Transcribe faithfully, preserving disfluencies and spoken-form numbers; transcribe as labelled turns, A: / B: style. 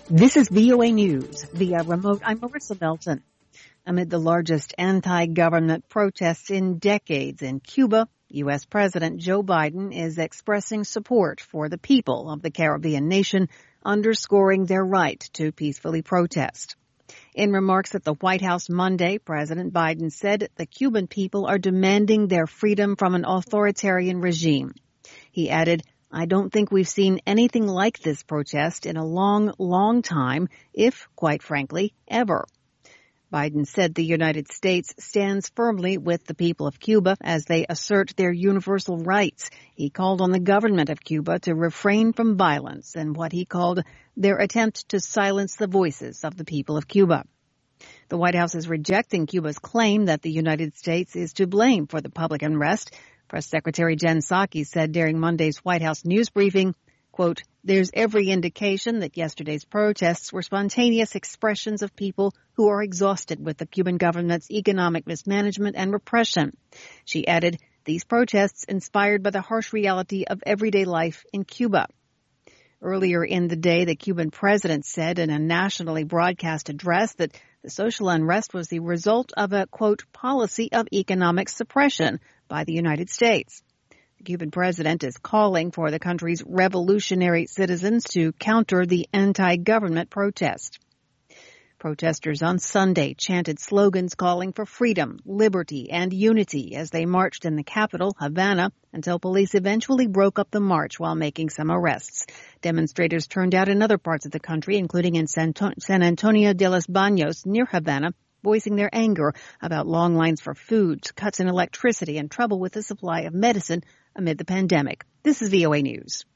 A: This is V O A News via remote. I'm Marissa Belton. Amid the largest anti-government protests in decades in Cuba, U S. President Joe Biden is expressing support for the people of the Caribbean nation, underscoring their right to peacefully protest. In remarks at the White House Monday, President Biden said the Cuban people are demanding their freedom from an authoritarian regime. He added, "I don't think we've seen anything like this protest in a long, long time, if, quite frankly, ever." Biden said the United States stands firmly with the people of Cuba as they assert their universal rights. He called on the government of Cuba to refrain from violence and what he called their attempt to silence the voices of the people of Cuba. The White House is rejecting Cuba's claim that the United States is to blame for the public unrest. Press Secretary Jen Psaki said during Monday's White House news briefing, quote, "There's every indication that yesterday's protests were spontaneous expressions of people who are exhausted with the Cuban government's economic mismanagement and repression." She added, "These protests inspired by the harsh reality of everyday life in Cuba." Earlier in the day, the Cuban president said in a nationally broadcast address that the social unrest was the result of a, quote, policy of economic suppression by the United States. The Cuban president is calling for the country's revolutionary citizens to counter the anti-government protest. Protesters on Sunday chanted slogans calling for freedom, liberty, and unity as they marched in the capital, Havana, until police eventually broke up the march while making some arrests. Demonstrators turned out in other parts of the country, including in San Antonio de los Baños near Havana, voicing their anger about long lines for food, cuts in electricity, and trouble with the supply of medicine amid the pandemic. This is V O A News.